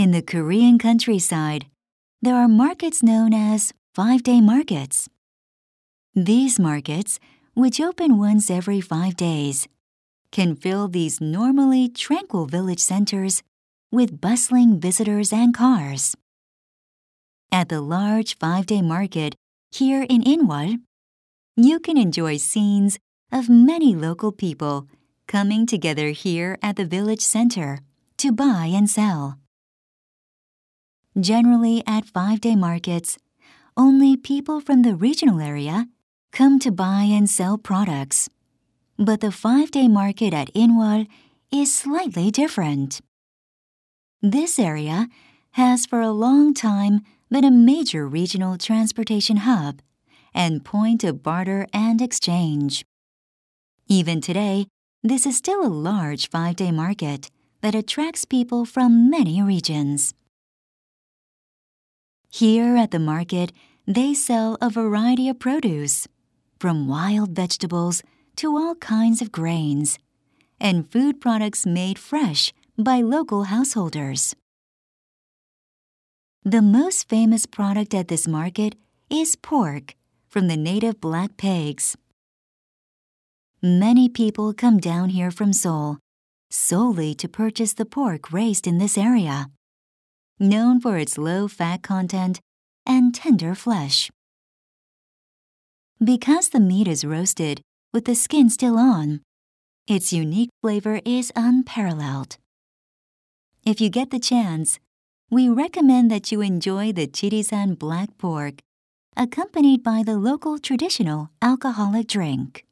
In the Korean countryside, there are markets known as 5-day markets. These markets, which open once every 5 days, can fill these normally tranquil village centers with bustling visitors and cars. At the large 5-day market here in Inwol, you can enjoy scenes of many local people coming together here at the village center to buy and sell. Generally, at 5-day markets, only people from the regional area come to buy and sell products. But the 5-day market at Inwol is slightly different. This area has for a long time been a major regional transportation hub and point of barter and exchange. Even today, this is still a large 5-day market that attracts people from many regions. Here at the market, they sell a variety of produce, from wild vegetables to all kinds of grains, and food products made fresh by local householders. The most famous product at this market is pork from the native black pigs. Many people come down here from Seoul solely to purchase the pork raised in this area, known for its low fat content and tender flesh. Because the meat is roasted with the skin still on, its unique flavor is unparalleled. If you get the chance, we recommend that you enjoy the chirisan black pork, accompanied by the local traditional alcoholic drink.